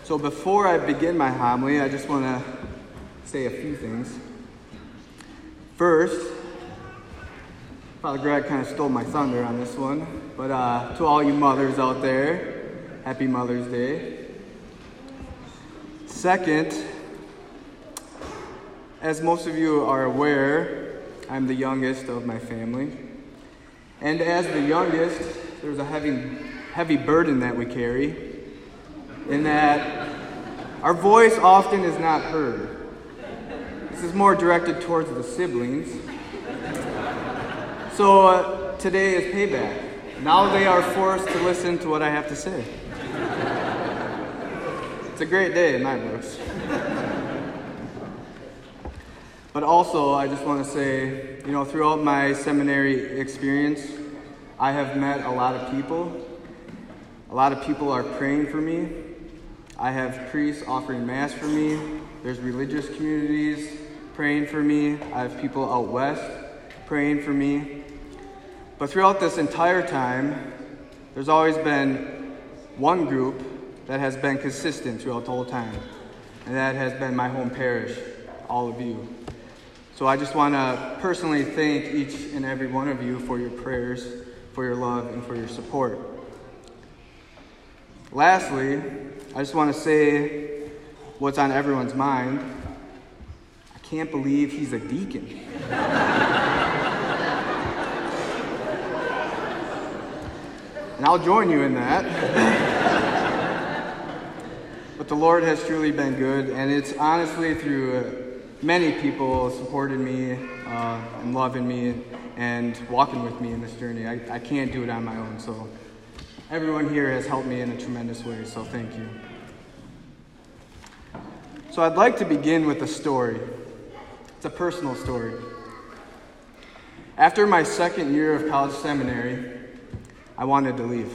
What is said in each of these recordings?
So before I begin my homily, I just want to say a few things. First, Father Greg kind of stole my thunder on this one, but to all you mothers out there, happy Mother's Day. Second, as most of you are aware, I'm the youngest of my family. And as the youngest, there's a heavy burden that we carry, in that our voice often is not heard. This is more directed towards the siblings. So today is payback. Now they are forced to listen to what I have to say. It's a great day in my books. But also, I just want to say, throughout my seminary experience, I have met a lot of people. A lot of people are praying for me. I have priests offering Mass for me. There's religious communities praying for me. I have people out west praying for me. But throughout this entire time, there's always been one group that has been consistent throughout the whole time. And that has been my home parish, all of you. So I just want to personally thank each and every one of you for your prayers, for your love, and for your support. Lastly, I just want to say what's on everyone's mind. I can't believe he's a deacon. And I'll join you in that. But the Lord has truly been good, and it's honestly through many people supporting me and loving me and walking with me in this journey. I can't do it on my own, so everyone here has helped me in a tremendous way, so thank you. So I'd like to begin with a story. It's a personal story. After my second year of college seminary, I wanted to leave.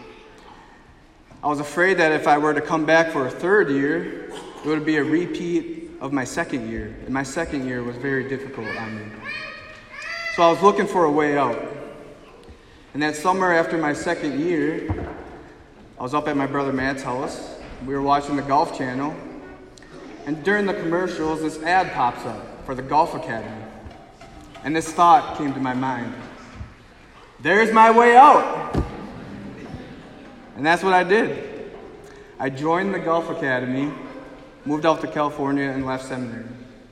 I was afraid that if I were to come back for a third year, it would be a repeat of my second year, and my second year was very difficult on me. So I was looking for a way out. And that summer after my second year, I was up at my brother Matt's house. We were watching the Golf Channel. And during the commercials, this ad pops up for the Golf Academy. And this thought came to my mind. There's my way out. And that's what I did. I joined the Golf Academy, moved out to California, and left seminary.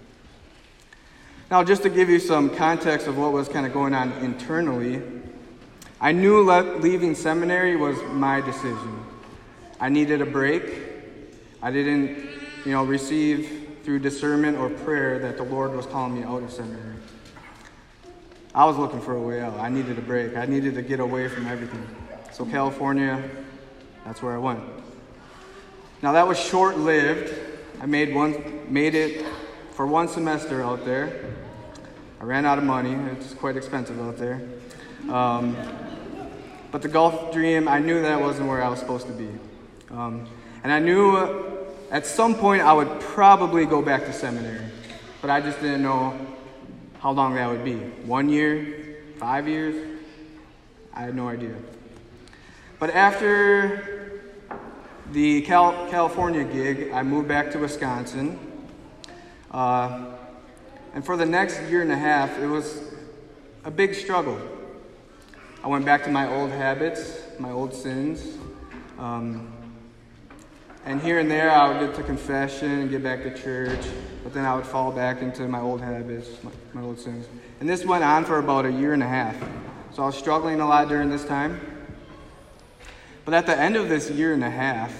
Now, just to give you some context of what was kind of going on internally, I knew leaving seminary was my decision. I needed a break. I didn't, receive through discernment or prayer that the Lord was calling me out of seminary. I was looking for a way out. I needed a break. I needed to get away from everything. So California, that's where I went. Now that was short-lived. I made it for one semester out there. I ran out of money. It's quite expensive out there. But the golf dream, I knew that wasn't where I was supposed to be. And I knew at some point I would probably go back to seminary. But I just didn't know how long that would be. 1 year? 5 years? I had no idea. But after the California gig, I moved back to Wisconsin. And for the next year and a half, it was a big struggle. I went back to my old habits, my old sins. And here and there, I would get to confession and get back to church. But then I would fall back into my old habits, my old sins. And this went on for about a year and a half. So I was struggling a lot during this time. But at the end of this year and a half,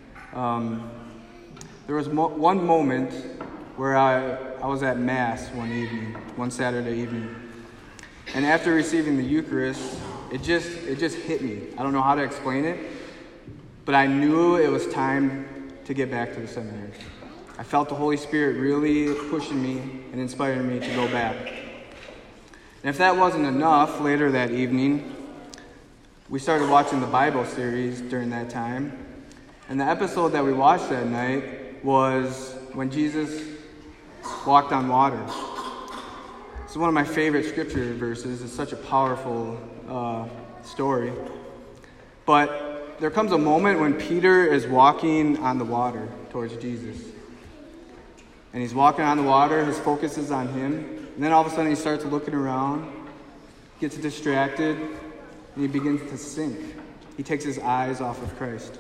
there was one moment where I was at Mass one Saturday evening. And after receiving the Eucharist, it just hit me. I don't know how to explain it, but I knew it was time to get back to the seminary. I felt the Holy Spirit really pushing me and inspiring me to go back. And if that wasn't enough, later that evening, we started watching the Bible series during that time. And the episode that we watched that night was when Jesus walked on water. It's one of my favorite scripture verses. It's such a powerful story. But there comes a moment when Peter is walking on the water towards Jesus. And he's walking on the water, his focus is on him. And then all of a sudden he starts looking around, gets distracted, and he begins to sink. He takes his eyes off of Christ.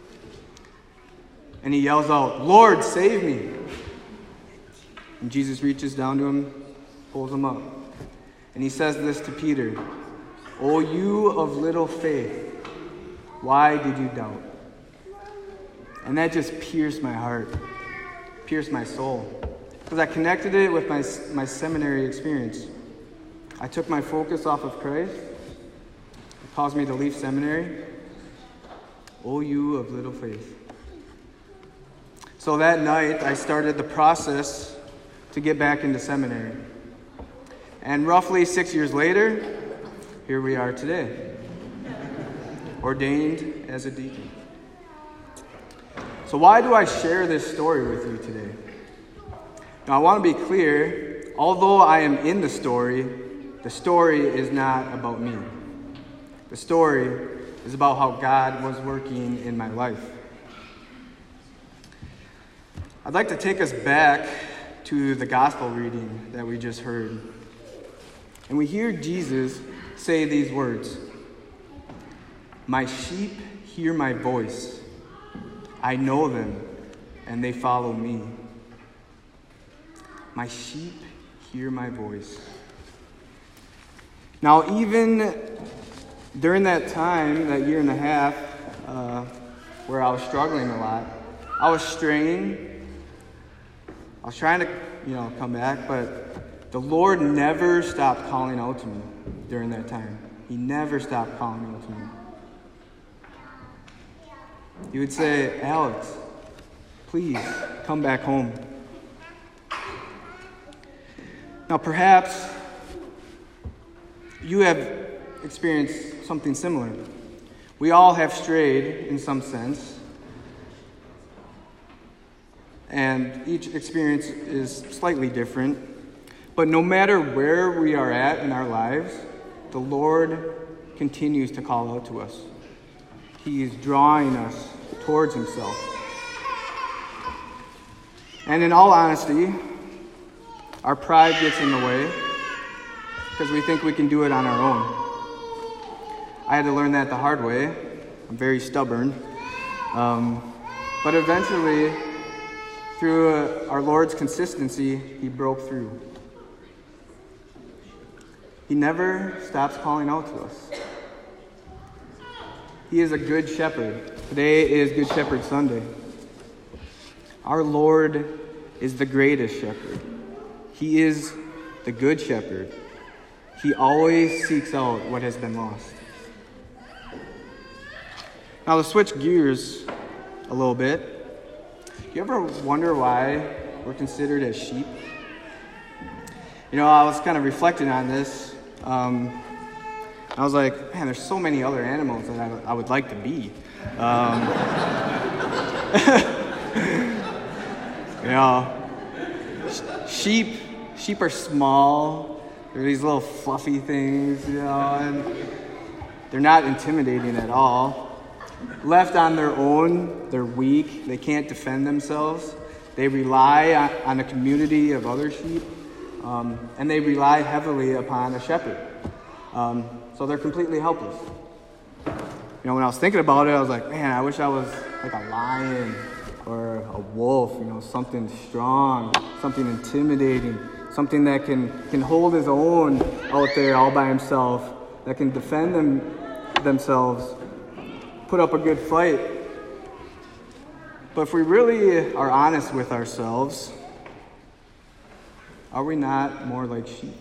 And he yells out, "Lord, save me." And Jesus reaches down to him, pulls him up. And he says this to Peter, "O you of little faith, why did you doubt?" And that just pierced my heart, pierced my soul. Because I connected it with my seminary experience. I took my focus off of Christ. It caused me to leave seminary. O you of little faith. So that night, I started the process to get back into seminary. And roughly 6 years later, here we are today, ordained as a deacon. So why do I share this story with you today? Now, I want to be clear, although I am in the story is not about me. The story is about how God was working in my life. I'd like to take us back to the gospel reading that we just heard. And we hear Jesus say these words, "My sheep hear my voice. I know them, and they follow me." My sheep hear my voice. Now, even during that time, that year and a half, where I was struggling a lot, I was straying. I was trying to, come back, but the Lord never stopped calling out to me during that time. He never stopped calling out to me. He would say, "Alex, please come back home." Now, perhaps you have experienced something similar. We all have strayed in some sense. And each experience is slightly different. But no matter where we are at in our lives, the Lord continues to call out to us. He is drawing us towards himself. And in all honesty, our pride gets in the way because we think we can do it on our own. I had to learn that the hard way. I'm very stubborn. But eventually, through our Lord's consistency, he broke through. He never stops calling out to us. He is a good shepherd. Today is Good Shepherd Sunday. Our Lord is the greatest shepherd. He is the good shepherd. He always seeks out what has been lost. Now, to switch gears a little bit, do you ever wonder why we're considered as sheep? I was kind of reflecting on this. I was like, man, there's so many other animals that I would like to be. Sheep are small. They're these little fluffy things, and they're not intimidating at all. Left on their own, they're weak. They can't defend themselves. They rely on a community of other sheep, and they rely heavily upon a shepherd. So they're completely helpless. When I was thinking about it, I was like, man, I wish I was like a lion or a wolf, something strong, something intimidating, something that can hold his own out there all by himself, that can defend themselves, put up a good fight. But if we really are honest with ourselves, are we not more like sheep?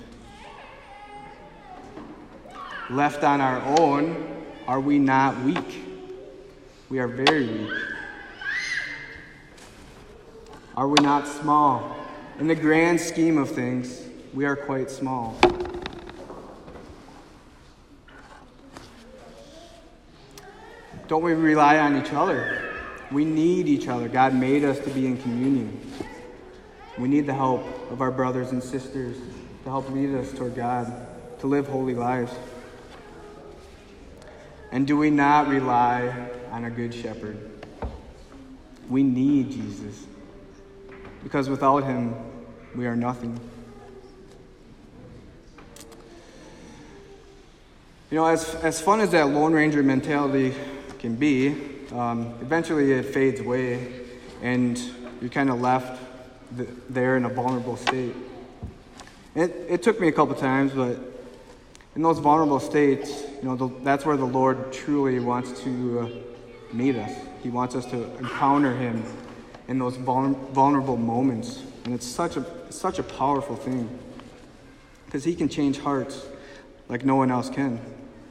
Left on our own, are we not weak? We are very weak. Are we not small? In the grand scheme of things, we are quite small. Don't we rely on each other? We need each other. God made us to be in communion. We need the help of our brothers and sisters to help lead us toward God, to live holy lives. And do we not rely on a good shepherd. We need Jesus, because without him, we are nothing. You know, as fun as that Lone Ranger mentality can be, eventually it fades away, and you're kind of left there in a vulnerable state. It took me a couple times, but in those vulnerable states, that's where the Lord truly wants to meet us. He wants us to encounter him in those vulnerable moments, and it's such a powerful thing, because he can change hearts like no one else can.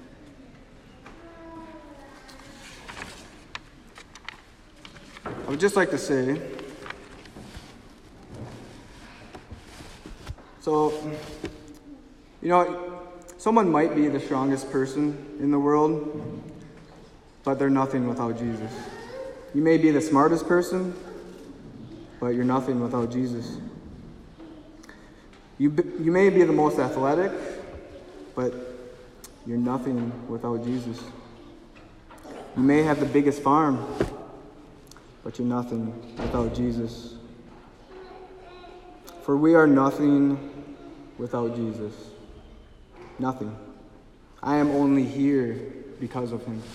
I would just like to say, someone might be the strongest person in the world, but they're nothing without Jesus. You may be the smartest person, but you're nothing without Jesus. You may be the most athletic, but you're nothing without Jesus. You may have the biggest farm, but you're nothing without Jesus. For we are nothing without Jesus. Nothing. I am only here because of him.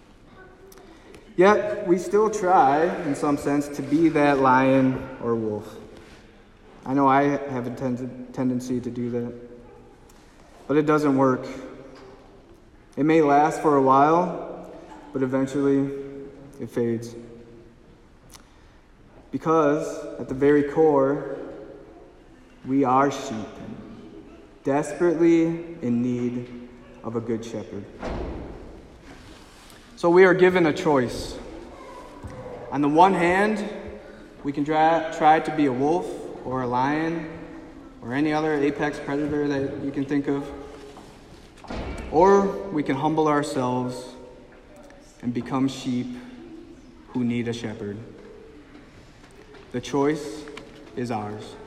Yet, we still try, in some sense, to be that lion or wolf. I know I have a tendency to do that. But it doesn't work. It may last for a while, but eventually it fades. Because, at the very core, we are sheep, desperately in need of a good shepherd. So we are given a choice. On the one hand, we can try to be a wolf or a lion or any other apex predator that you can think of. Or we can humble ourselves and become sheep who need a shepherd. The choice is ours.